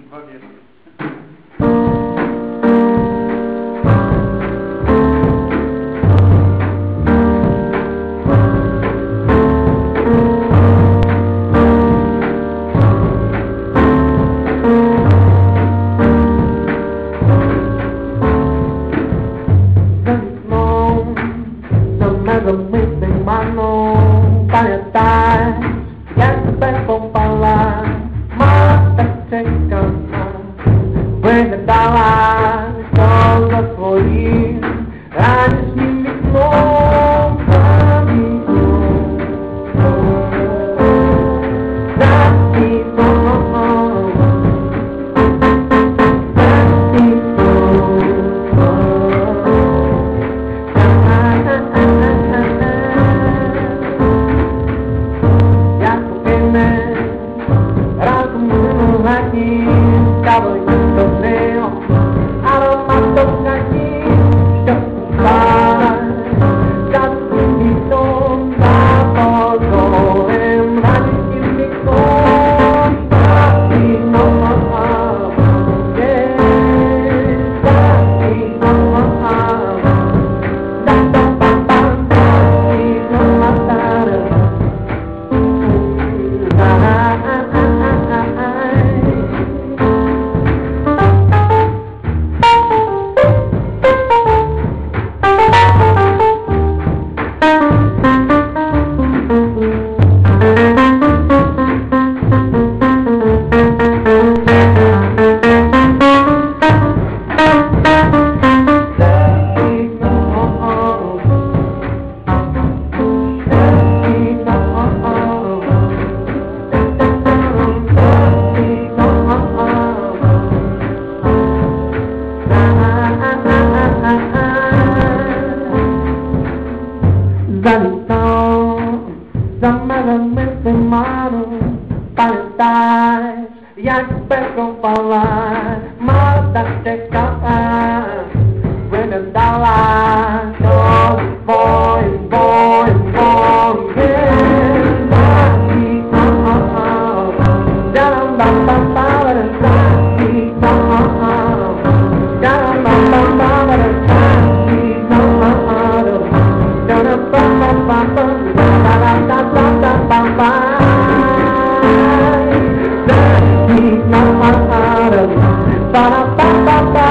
Va bene. Em mano para estar ya te puedo falar mata te cantar when the dollar comes for you I just need to know em mano para estar ya te puedo falar mata te cantar when the dollar goes boy ba ba ba ba